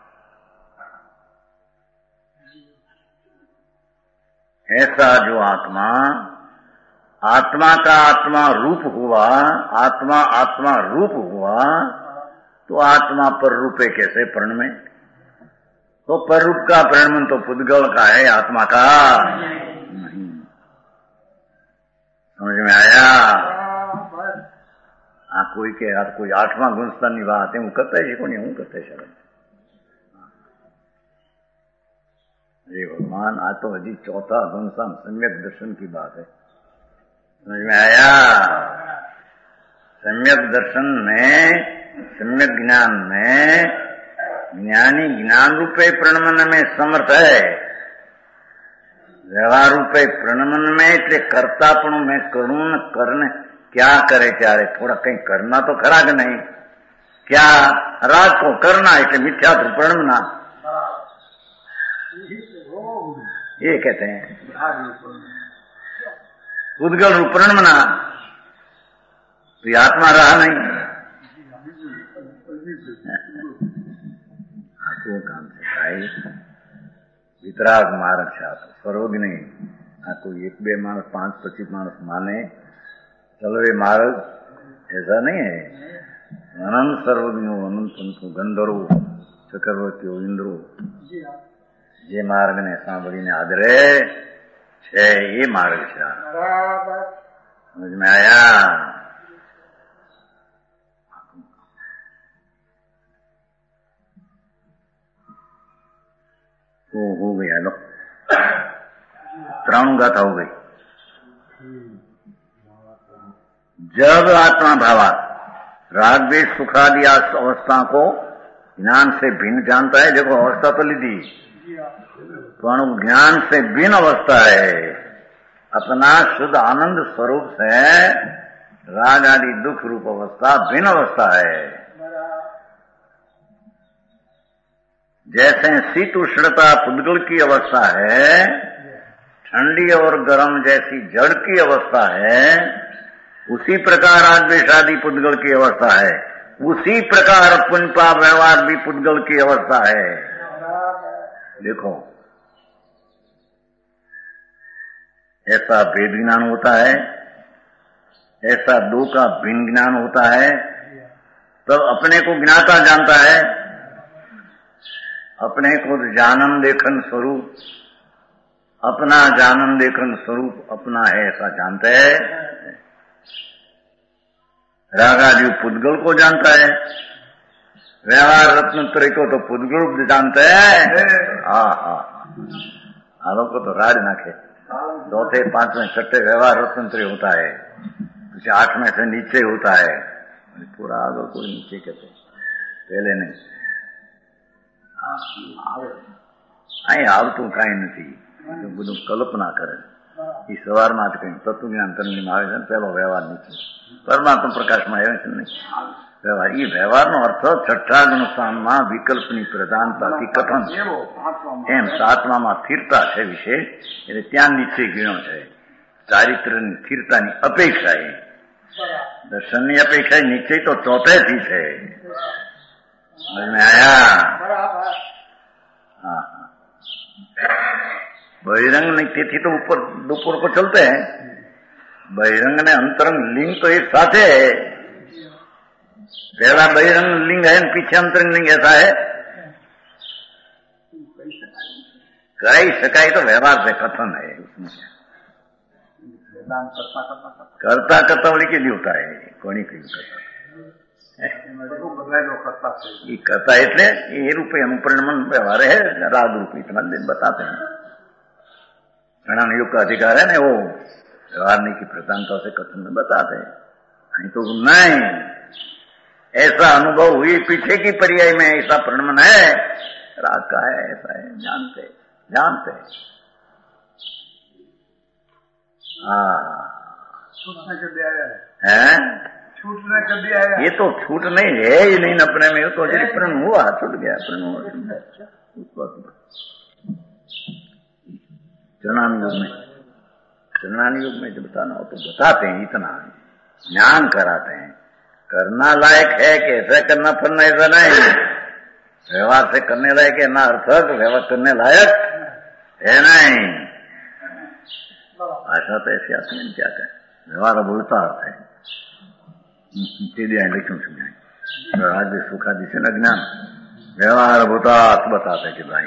ऐसा जो आत्मा आत्मा का आत्मा रूप हुआ, आत्मा आत्मा रूप हुआ, तो आत्मा पर रूपे कैसे प्रणमे? तो पर रूप का प्रणमन तो पुद्गल का है, आत्मा का नहीं। समझ में आया? कोई के हाथ कोई आठवां गुणस्थान निभाते हूँ करते है को नहीं हूँ करते शरण। ये भगवान आज तो अजी चौथा गुणस्थान सम्यक दर्शन की बात है। समझ में आया? सम्यक दर्शन में, सम्यक ज्ञान में ज्ञानी ज्ञान रूपे प्रणमन में समर्थ है, व्यवहार रूपे प्रणमन में એટલે कर्तापणु में करूं न करने क्या करे ત્યારે थोड़ा कहीं करना तो खरा कि नहीं? क्या राग को करना એટલે मिथ्या प्रणमना, ये कहते हैं उद्गल रूप प्रणमना। तो ये आत्मा रहा नहीं, वो काम से वितराग मार्ग छाप स्वरोग नहीं। कोई एक बे मानस 5-25 मानस माने चलो ये मार्ग ऐसा नहीं है। अनंत सर्वज्ञो अनंत गंधर्व चक्रवर्ती इंद्रो જે માર્ગને સાંભળીને આદરે છે એ માર્ગ છે। समझ में आया? तो हो गया लो, त्राणु गाथा हो गई। जब आत्मा भावात राग द्वेष सुखादि अवस्था को ज्ञान से भिन्न जानता है। देखो अवस्था तो ली थी, पर ज्ञान से भिन्न अवस्था है। अपना शुद्ध आनंद स्वरूप से राग आदि दुख रूप अवस्था भिन्न अवस्था है। जैसे शीत उष्णता पुद्गल की अवस्था है, ठंडी और गर्म जैसी जड़ की अवस्था है, उसी प्रकार राग आदि पुद्गल की अवस्था है। उसी प्रकार पुण्य पाप व्यवहार भी पुद्गल की अवस्था है। देखो ऐसा भेद ज्ञान होता है, ऐसा दो का भिन्न ज्ञान होता है, तब अपने को ज्ञाता जानता है। अपने को जानन देखन स्वरूप, अपना जानन देखन स्वरूप अपना है ऐसा जानता है। रागादि पुद्गल को जानता है, व्यवहार रत्नत्रय को तो पुद्गल जानता है। आलोक को तो राज नाखे, चौथे पांचवें छठे व्यवहार रत्नत्रय होता है, પછી आठवें से नीचे होता है। पूरा आगे कोई नीचे कहते पहले नहीं। અહીં આવતું કાંઈ નથી, બધું કલ્પના કરે। એ સવારમાં જ કઈ તત્વજ્ઞાન તરંગીમાં આવે છે ને પેલો વ્યવહાર નીચે પરમાત્મા પ્રકાશમાં આવે છે ને વ્યવહાર। એ વ્યવહારનો અર્થ છઠ્ઠા ગુણસ્થાનમાં વિકલ્પની પ્રધાનતાથી કથન, એમ સાતમામાં સ્થિરતા છે વિશેષ, એટલે ત્યાં નીચે ગણ્યો છે। ચારિત્રની સ્થિરતાની અપેક્ષા એ દર્શનની અપેક્ષા નીચે તો ચોથેથી છે। समझ में आया? हाँ, बहिरंग नहीं थी तो ऊपर दोपहर को चलते हैं। बहिरंग ने अंतरंग लिंग तो एक साथ है। पहला बहिरंग लिंग है, पीछे अंतरंग लिंग ऐसा है। कई सकाई तो व्यवहार से कथन है, करता करता वाली के लिए होता है, कोणी के लिए करता करता એટલે એ રૂપે अनुपरिणमन व्यवहार है। राग रूप इतना दिन बताते हैं। प्रणाम योग का अधिकार है ना, वो व्यवहारने की प्रधानता से कथन में बताते हैं। नहीं तो नहीं, ऐसा अनुभव हुई पीछे की पर्याय में ऐसा प्रणमन है, राग का है, ऐसा है, जानते जानते। है छूटने कर दिया है। ये तो छूट नहीं है ही नहीं अपने में, तो प्रण हुआ छूट गया, प्रण हुआ। चरणान युग में जब बताना हो तो बताते हैं, इतना ज्ञान कराते हैं। करना लायक है कि ऐसा करना फलना ऐसा नहीं, व्यवहार से करने लायक है ना, अर्थक व्यवहार करने लायक है नहीं। आशा तो ऐसी आती है, क्या कहें, व्यवहार बोलता अर्थ है। सीधे लिखूं समझाएं राज सुखादि से न ज्ञान व्यवहार होता बताते कि भाई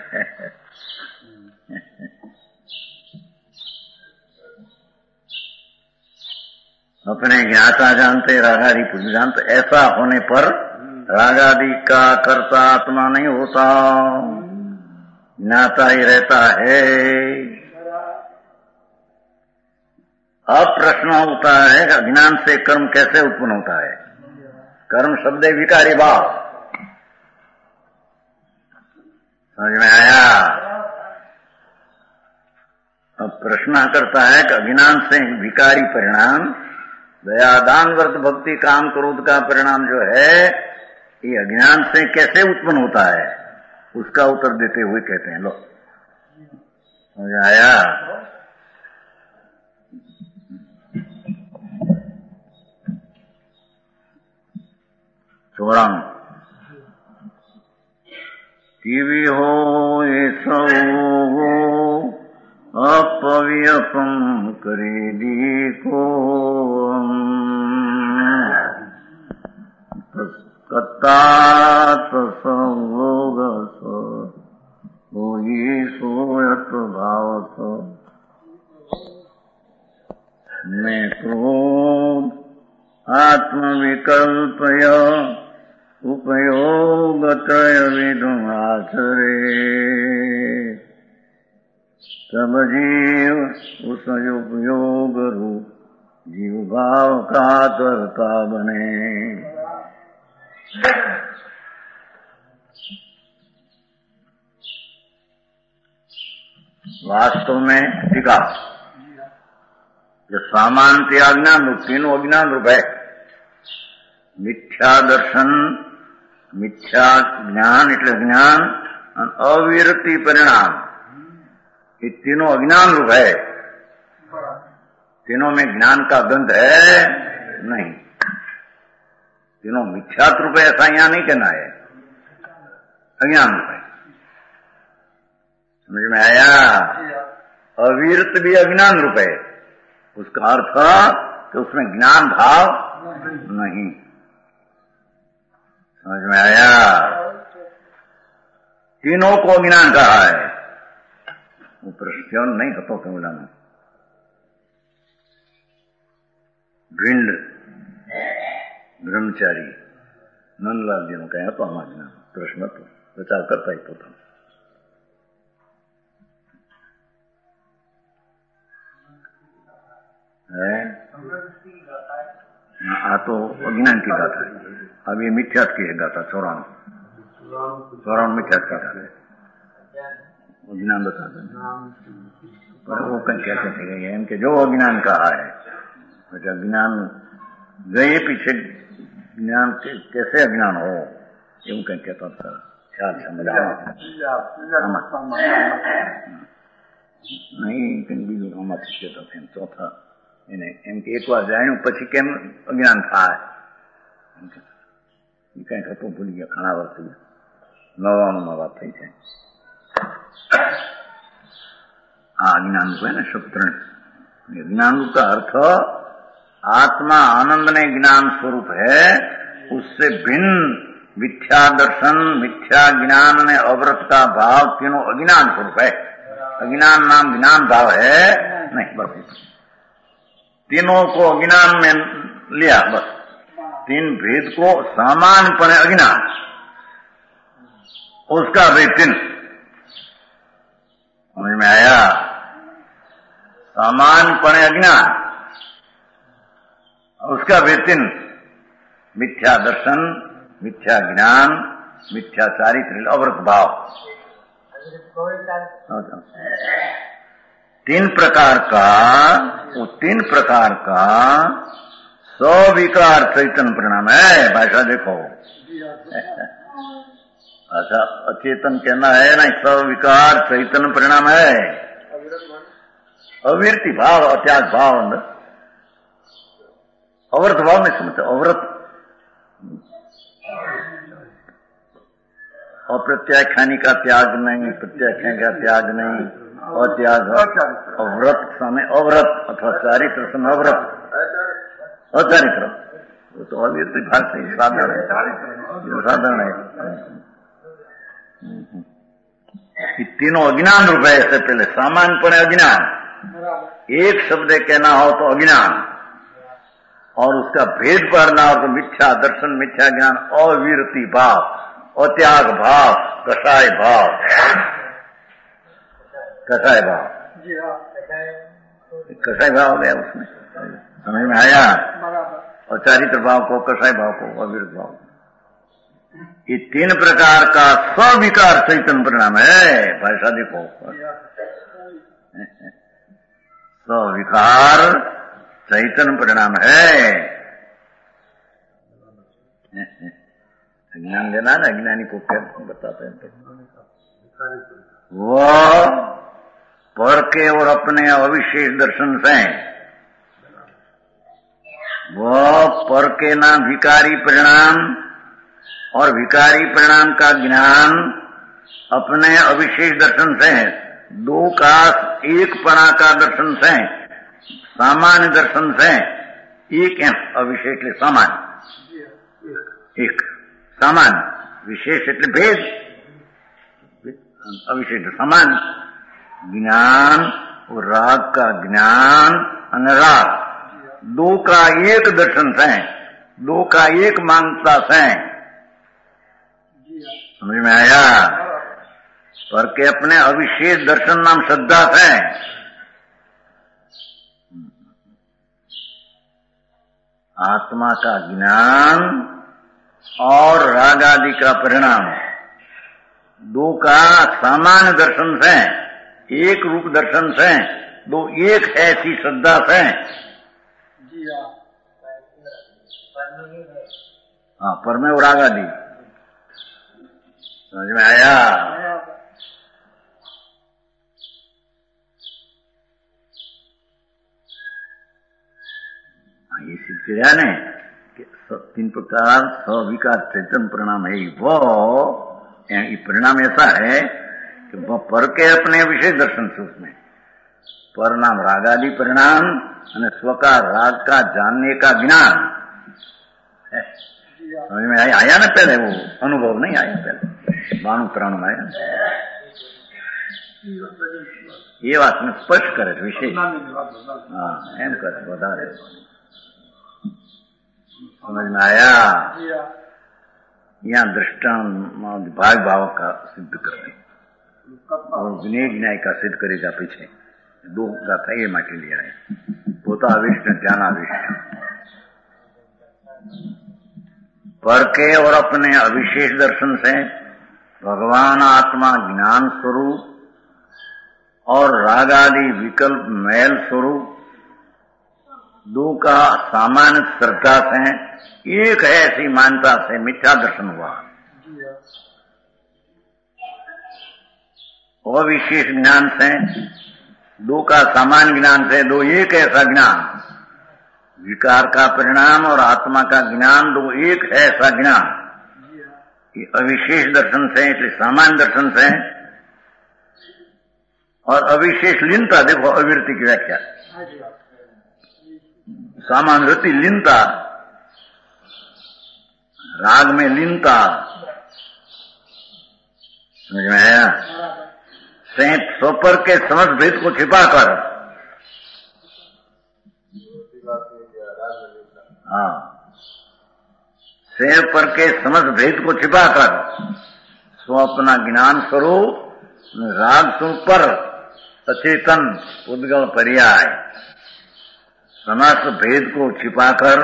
अपने ज्ञाता जानते, रागादि पुरुष जानते। ऐसा होने पर रागादि का कर्ता आत्मा नहीं होता, ज्ञाता ही रहता है। अब प्रश्न उठता है अज्ञान से कर्म कैसे उत्पन्न होता है। कर्म शब्द विकारी भाव, समझ में आया? अब प्रश्न करता है कि अज्ञान से विकारी परिणाम, दया दान व्रत भक्ति काम क्रोध का परिणाम जो है, ये अज्ञान से कैसे उत्पन्न होता है, उसका उत्तर देते हुए कहते हैं। लो समझ आया? सोरंग टीवी हो ये सब अपव्यपम करे दी को तत्तात संयोगस भूयि सोयत भावत नेत्रो आत्मविकल्पय उपयोगत्रय विधुमाचरे तब जीव उस उपयोग रूप जीव भाव का तरता बने। वास्तव में टीका जो सामान त्याज्ञान रूप तीनों अज्ञान रूप है, मिथ्या दर्शन, मिथ्या ज्ञान એટલે જ્ઞાન અને અવિરતિ પરિણામ, ये तीनों अज्ञान रूप है। तीनों में ज्ञान का गंध है नहीं, तीनों मिथ्यात्व रूप है ऐसा यहां नहीं कहना है, अज्ञान रूप है। समझ में आया? अविरत भी अज्ञान रूप है, उसका अर्थ कि उसमें ज्ञान भाव नहीं। समझ में आया? तीनों को अज्ञान कहा है, वो प्रश्न नहीं હતો કેવડામાં। ભીંડ બ્રહ્મચારી નંદલાલજીનું કઈ હતો આમાં જ્ઞાન પ્રશ્ન હતો, બચાવ કરતા હતો તમે आ तो अज्ञान की गाथा है, अब ये मिथ्यात की है गाथा 94 मिथ्यात की गाथा है, अज्ञान बता दें पर वो कहीं कहते थे इनके जो अज्ञान कहा है, अज्ञान गए पीछे ज्ञान कैसे अज्ञान हो એવું કઈ કહેતો હતા, ખ્યાલ છે નહીં કઈ બીજું આમાંથી કહેતો છે ચોથા એને એમ કે એકવાર જાણ્યું પછી કેમ અજ્ઞાન થાય, કઈક હતું ભૂલી ગયા ઘણા વર્ષ 99 વાત થઈ છે। अज्ञान रूप है ना शब्द। ज्ञान रूप का अर्थ आत्मा आनंद में ज्ञान स्वरूप है, उससे भिन्न मिथ्या दर्शन, मिथ्या ज्ञान में अवृत का भाव तीनों अज्ञान स्वरूप है। अज्ञान नाम ज्ञान भाव है नहीं, बस तीनों को अज्ञान में लिया, बस तीन भेद को सामान्यपणे अज्ञान, उसका भेद तीन। समझ में आया? सामान्यपणे अज्ञान, उसका वेतन मिथ्या दर्शन, मिथ्या ज्ञान, मिथ्या चारित्र अवृत भाव। तीन प्रकार का स्विकार चैतन्य परिणाम है। भाषा देखो, अच्छा अचेतन कहना है ना, स्विकार चैतन्य परिणाम है। अविरति भाव, अत्याग भाव, अवृत भाव नहीं समझते। अवृत अप्रत्याख्यानी का त्याग नहीं, प्रत्याख्यान का त्याग नहीं, अत्याग अव्रत सामने अव्रत अथवा चारित्र समय अव्रत अचारित्र, वो तो अविरति भाग से साधारण है, साधारण है। तीनों अज्ञान रूप है। इससे पहले सामान्यपणे अज्ञान, एक शब्द कहना हो तो अज्ञान, और उसका भेद पढ़ना हो तो मिथ्या दर्शन, मिथ्या ज्ञान, अविरति भाव, अत्याग भाव, कषाय भाव। कषाय भाव, कषाय भाव हो गया उसमें, समझ में आया? और चारित्र भाव को, कषाय भाव को, अविरत भाव, ये तीन प्रकार का स्विकार चैतन्य परिणाम है। भाषा देखो, स्विकार चैतन्य परिणाम है। अज्ञान देना ना, अज्ञानी को क्या बताते हैं, वो पर के और अपने अविशेष दर्शन से, वो पर के ना विकारी परिणाम और विकारी परिणाम का ज्ञान अपने अविशेष दर्शन से, दो का एक पणा का दर्शन से, सामान्य दर्शन से, एक अविशेष ले सामान्य, एक सामान्य, विशेष એટલે ભેદ, અવિશેષ સમાન ज्ञान और राग का ज्ञान और राग दो का एक दर्शन है, दो का एक मानता है। समझ में आया? पर के अपने अविशेष दर्शन नाम श्रद्धा है। आत्मा का ज्ञान और राग आदि का परिणाम दो का सामान्य दर्शन है, एक रूप दर्शन है, दो एक ऐसी श्रद्धा है। हाँ, पर में और राग आदि। समझ में आया? ये सिद्ध किया ने कि तीन प्रकार स्विकार चैतन्य परिणाम है वो। ये परिणाम ऐसा है कि वह पर के अपने विशेष दर्शन से उसमें परिणाम रागादि परिणाम और स्व का राग का जानने का ज्ञान है। समझ में आया ना? पहले वो अनुभव नहीं आया, पहले 92 में आया। ये बात में स्पष्ट करे विशेष। हाँ, एम करे વધારે। समझ में आया? यहाँ दृष्टांत भाग भाव का सिद्ध करते और विनय न्याय का सिद्ध करेगा पीछे। दो गाथा ये माटी लिया है, पोता आविष्ट ज्ञानाविष्ट। पर के और अपने अविशेष दर्शन से भगवान आत्मा ज्ञान स्वरूप और राग आदि विकल्प मैल स्वरूप दो का सामान्य श्रद्धा से एक है ऐसी मान्यता से मिथ्या दर्शन हुआ। अविशेष ज्ञान से दो का सामान्य ज्ञान से दो एक ऐसा ज्ञान, विकार का परिणाम और आत्मा का ज्ञान दो एक ऐसा ज्ञान। ये अविशेष दर्शन से इसलिए सामान्य दर्शन से और अविशेष लीनता। देखो अविरति की व्याख्या, सामान्य वृत्ति लीनता, राग में लीनता। समझ में आया? स्वपर के समझ भेद को छिपाकर, हाँ, सेव पर के समझ भेद को छिपाकर स्व अपना ज्ञान स्वरूप राग पर सचेतन उद्गल पर्याय समस्त भेद को छिपाकर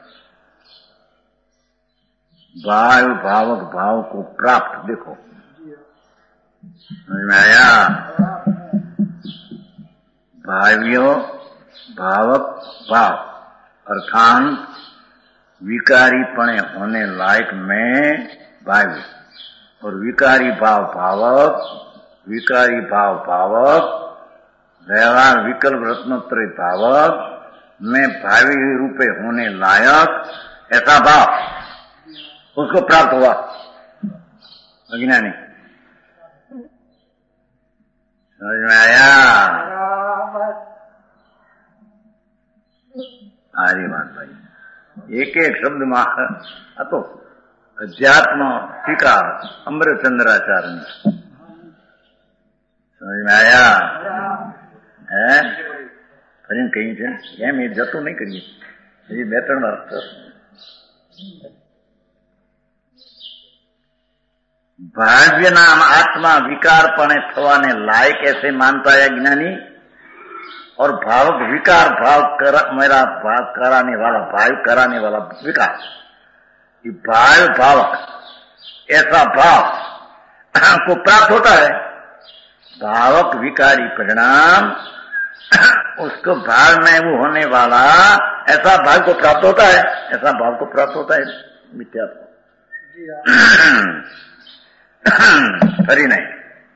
वायु भावक भाव को प्राप्त। देखो समझ में आया? भाव्यो भावक भाव अर्थात विकारीपणे होने लायक में भाव्य और विकारी भाव भावक, विकारी भाव भावक व्यवहार विकल्प रत्नोत्तरी भावक में भावी रूपे होने लायक ऐसा भाव उसको प्राप्त हुआ अज्ञानी। समझ में आया? सारी बात भाई एक एक शब्द में तो अध्यात्म टीका अमृतचंद्राचार्य ने। समझ में आया? है फरी कही છે એમ એ જતું નહીં કરીએ, હજી 2-3 અર્થ। भाव्य नाम आत्मा विकारपणे थवाने लायक ऐसे मानता है ज्ञानी और भावक विकार भाव मेरा भाव कराने वाला भाव कराने वाला विकार, ये भाव भावक ऐसा भाव को प्राप्त होता है। भावक विकारी परिणाम उसको भाव में वो होने वाला ऐसा भाव को प्राप्त होता है, ऐसा भाव को प्राप्त होता है मिथ्या। फरी नहीं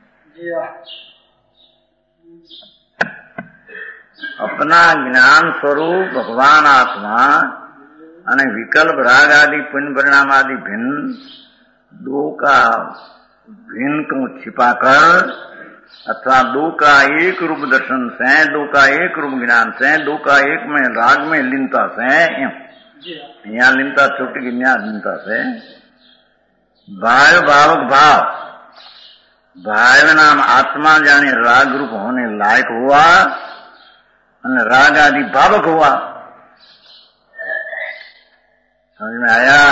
अपना ज्ञान स्वरूप भगवान आत्मा અને વિકલ્પ રાગ આદि पुण्य परिणाम आदि भिन्न दो का भिन्न को छिपाकर अथवा दो का एक रूप दर्शन से, दो का एक रूप ज्ञान से, दो का एक में राग में लीनता से, यहाँ लीनता छोटी की यहाँ लीनता से भाव भावक भाव, भाव नाम आत्मा जाने राग रूप होने लायक हुआ और राग आदि भावक हुआ। समझ में आया?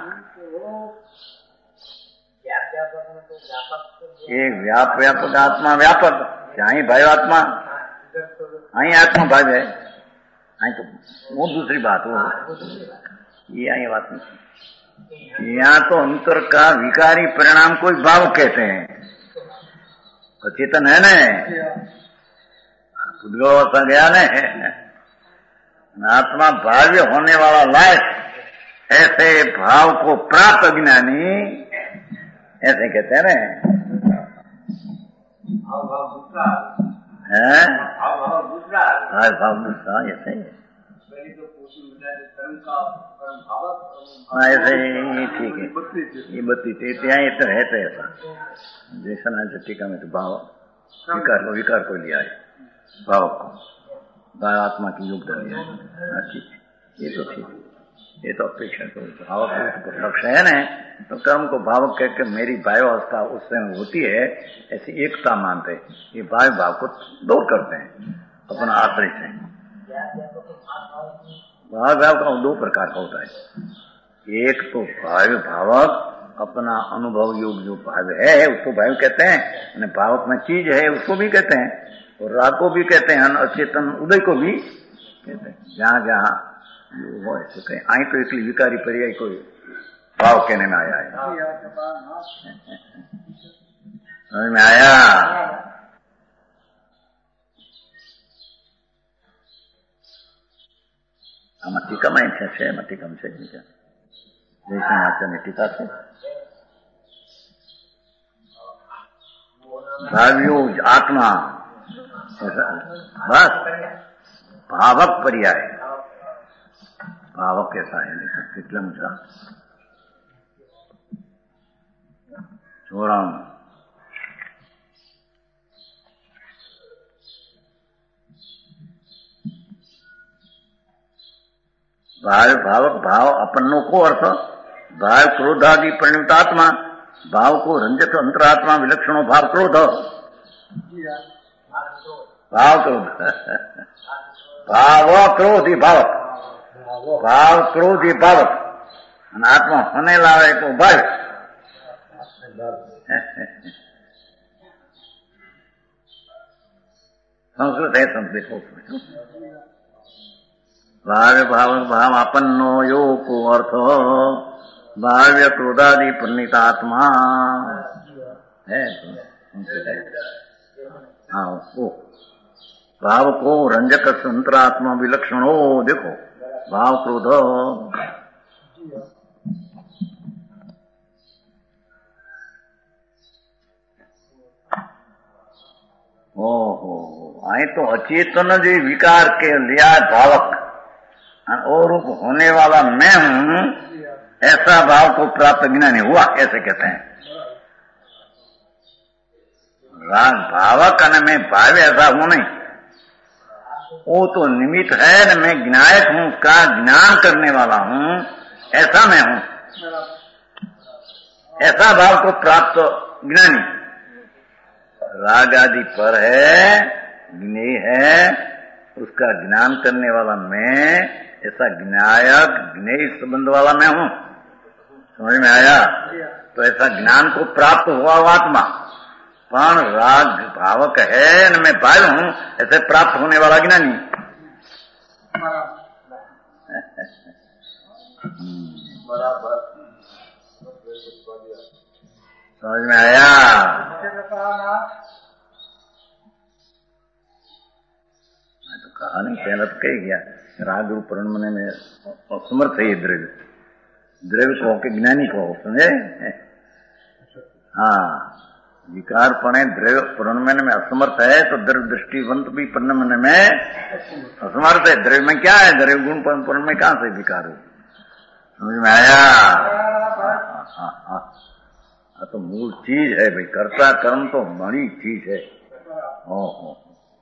एक व्यापक आत्मा व्यापक, यही भाई आत्मा, यही आत्मा भाव है, यही तो वो दूसरी बात हो, ये यही बात नहीं। यहाँ तो अंतर का विकारी परिणाम कोई भाव कहते हैं, तो चेतन है न, उद्गव ज्ञान है, आत्मा भाव्य होने वाला लायक, ऐसे भाव को प्राप्त अज्ञानी ऐसे कहते हैं ना। भाव दूसरा है, भाव दूसरा ऐसे ही, ऐसे ही ठीक है। ये बत्ती यहाँ इतना रहते ऐसा जैसा टीका में तो भाव विकार को लिया है, भाव को आत्मा की योगदान लिया है। ठीक है, ये तो ठीक है, ये तो अपेक्षा को भावक लक्ष्य है न, तो कर्म को भावक कहकर मेरी भावावस्था उस समय होती है, ऐसी एकता मानते हैं। ये भाव को दूर करते हैं अपना आश्रय से। भाव का दो प्रकार का होता है, एक तो भावक अपना अनुभव योग जो भाव है उसको भाव कहते हैं, भावक में चीज है उसको भी कहते हैं, और राग को भी कहते हैं, अचेतन उदय को भी कहते हैं। जहाँ जहाँ वो ऐसे कहें, आई तो इसलिए विकारी पर्याय कोई भाव कहने में आया है। समझ में आया? टीका में है, टीका में जैसे आचार्य टीका से भाव्यो आत्मा बस भावक पर्याय, भावक कैसा है कितना मुझा छोड़ा भावक भाव अपनों को अर्थ, भाव क्रोधादि परिणतात्मा, भाव को रंजक अंतरात्मा विलक्षणों भाव क्रोध, भाव क्रोध भाव क्रोधी भावक, भाव क्रोधी भावक, आत्मा होने लावे को भाव। संस्कृत है, संस्कृत भाव्य भावक भाव अपन्नो यो को अर्थ भाव्य क्रोधादि परिणतात्मा है। हाँ, वो भाव को रंजक संतरात्मा विलक्षणो, देखो भाव क्रोध ओहो, आए तो अचेतन जो विकार के लिया भावक और रूप होने वाला मैं हूं, ऐसा भाव को प्राप्त ज्ञानी हुआ, ऐसे कहते हैं। राग भावक न मैं भाव ऐसा हूं नहीं, वो तो निमित्त है न, मैं ज्ञायक हूं, उसका ज्ञान करने वाला हूं, ऐसा मैं हूं, ऐसा भाव को प्राप्त ज्ञानी। राग आदि पर है, ज्ञेय है, उसका ज्ञान करने वाला मैं, ऐसा ज्ञायक ज्ञेय संबंध वाला मैं हूं। समझ में आया? तो ऐसा ज्ञान को प्राप्त हुआ आत्मा, पण राग भावक है न मैं भाव हूं, ऐसे प्राप्त होने वाला ज्ञानी। समझ में आया? मैं तो कहा नहीं, पहले तो कह गया, राग रूप परिणमने में असमर्थ है ये द्रव्य, द्रव्य को के ज्ञानी को, समझे? हाँ, विकार पणे द्रव्य परिणमने में असमर्थ है, तो द्रव्य दृष्टिवंत भी परिणमने में असमर्थ है। द्रव्य में क्या है? द्रव्य गुण परिणम में कहां से विकार हो? समझ में आया? हाँ, तो मूल चीज है भाई, कर्ता कर्म तो बड़ी चीज है। ओहो,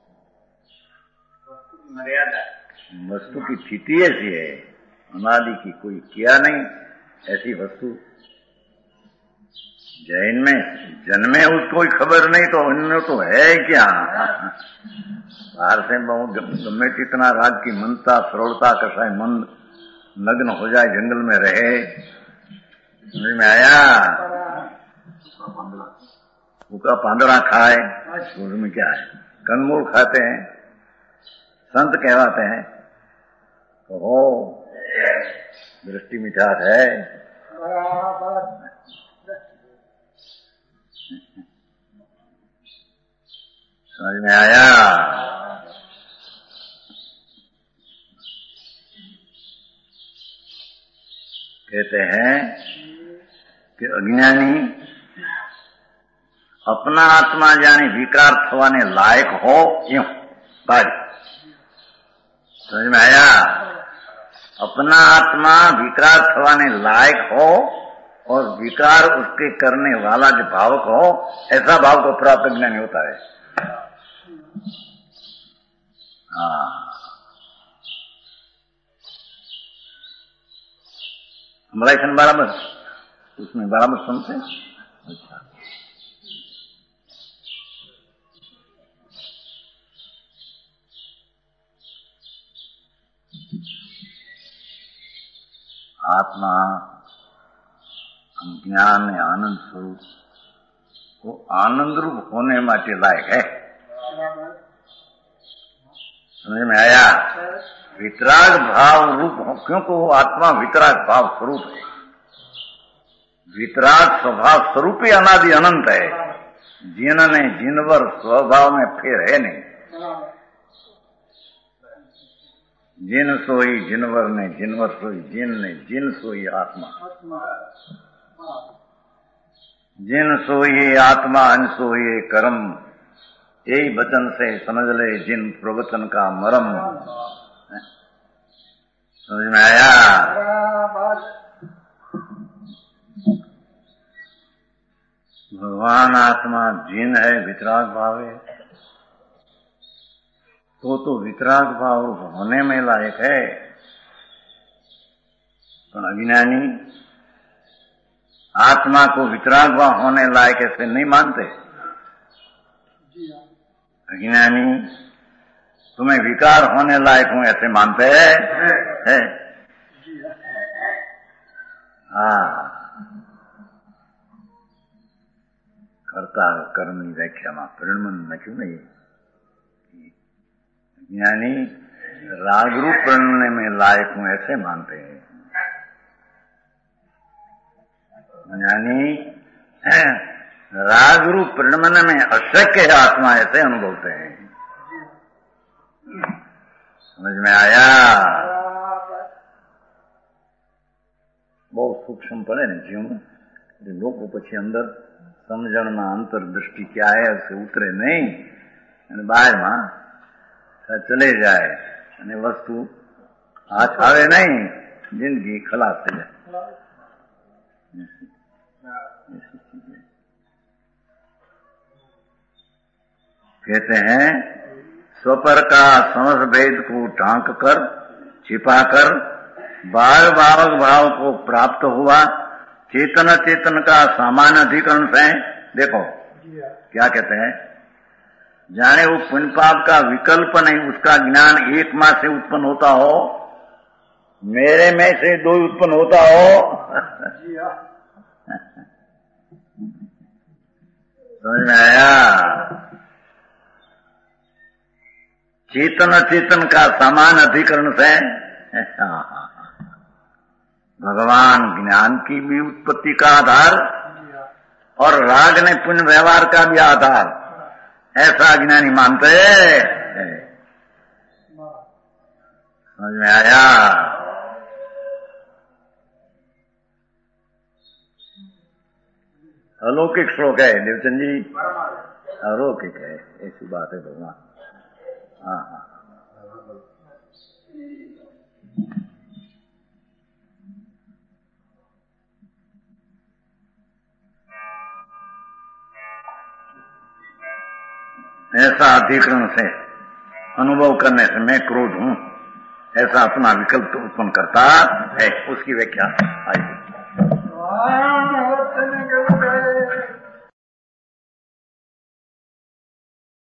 मर्यादा वस्तु की स्थिति ऐसी है, अनादि की कोई किया नहीं ऐसी वस्तु जैन में जन्मे उसको खबर नहीं तो इनमें तो है क्या। बाहर से गमे कितना राग की मनता सरलता कसा है, मन नग्न हो जाए जंगल में रहे, समझ में आया। भूखा पांदड़ा खाए उसमें क्या है, कंदमूल खाते हैं, संत कहवाते हैं तो हो दृष्टि मिठास है। समझ में आया। कहते हैं कि अज्ञानी अपना आत्मा जाने विकार थवाने लायक हो यूं बारी। समझ में आया। अपना आत्मा विकार थवाने लायक हो और विकार उसके करने वाला जो भावक हो, ऐसा भाव को प्राप्त ज्ञानी होता है। हाँ, हमारा इसन बराबर उसमें बराबर सुनते। अच्छा, आत्मा ज्ञान आनंद स्वरूप वो आनंद रूप होने माटे लायक है। समझ में आया। वितराग भाव रूप हो, क्योंकि वो आत्मा वितराग भाव स्वरूप है। वितराग स्वभाव स्वरूप ही अनादि अनंत है। जिनने जिनवर स्वभाव में फेर है नहीं। जिन सोई जिनवर ने, जिनवर सोई जिन ने, जिन सोई आत्मा। जिन सोई आत्मा अन सोई कर्म, यही वचन से समझ ले जिन प्रवचन का मरम। समझ में आया। भगवान आत्मा जिन है, वितराग भाव है, तो वितराग भाव होने में लायक है। तो अज्ञानी आत्मा को वितराग भाव होने लायक ऐसे नहीं मानते। अज्ञानी तुम्हें विकार होने लायक हूं ऐसे मानते है। हाँ, कर्ता कर्म की व्याख्या में परिणमन न क्यों नहीं। ज्ञानी रागरूप प्रणने में लायक हूं ऐसे मानते हैं। ज्ञानी रागरूप प्रणमन में अशक्य है आत्मा ऐसे अनुभवते हैं। समझ में आया। बहुत सूक्ष्म पड़े ने जीवन लोग पछी अंदर समझण में अंतरदृष्टि क्या है उससे उतरे नहीं, बाहर में चले जाए અને વસ્તુ હાથ આવે નહીં, जिंदगी खलास થઈ જાય। कहते हैं स्वपर का समझ भेद को ढांक कर छिपा कर बाल भावक भाव को प्राप्त हुआ चेतन चेतन का सामान्य अधिकरण से। देखो क्या कहते हैं, जाने वो पुण्य पाप का विकल्प नहीं, उसका ज्ञान एक माह से उत्पन्न होता हो, मेरे में से दो उत्पन्न होता हो। समझ में आया। चेतन चेतन का समान अधिकरण से भगवान ज्ञान की भी उत्पत्ति का आधार और राग ने पुण्य व्यवहार का भी आधार, ऐसा अज्ञानी मानते हैं। समझ में आया। अलौकिक श्लोक है देवचंद जी, अलौकिक है, ऐसी बात है भगवान। हाँ हाँ, ऐसा अधिकरण से अनुभव करने से मैं क्रोध हूं, ऐसा अपना विकल्प उत्पन्न करता है, उसकी व्याख्या आई।